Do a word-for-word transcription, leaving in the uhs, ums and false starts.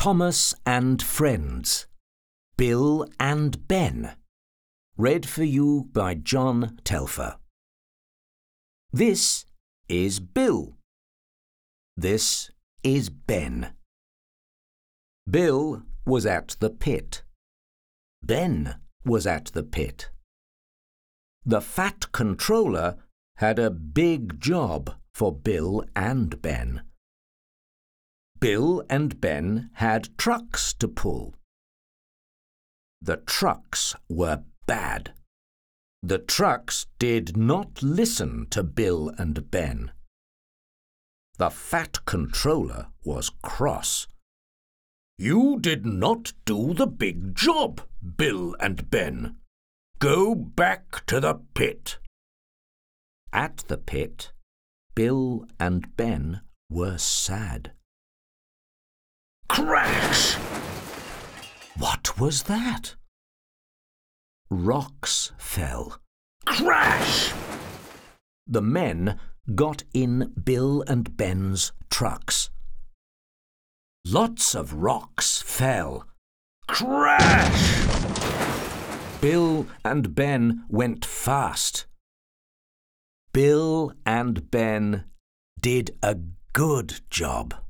Thomas and Friends, Bill and Ben. Read for you by John Telfer. This is Bill. This is Ben. Bill was at the pit. Ben was at the pit. The Fat Controller had a big job for Bill and Ben. Bill and Ben had trucks to pull. The trucks were bad. The trucks did not listen to Bill and Ben. The Fat Controller was cross. "You did not do the big job, Bill and Ben. Go back to the pit." At the pit, Bill and Ben were sad. Crash! What was that? Rocks fell. Crash! The men got in Bill and Ben's trucks. Lots of rocks fell. Crash! Bill and Ben went fast. Bill and Ben did a good job.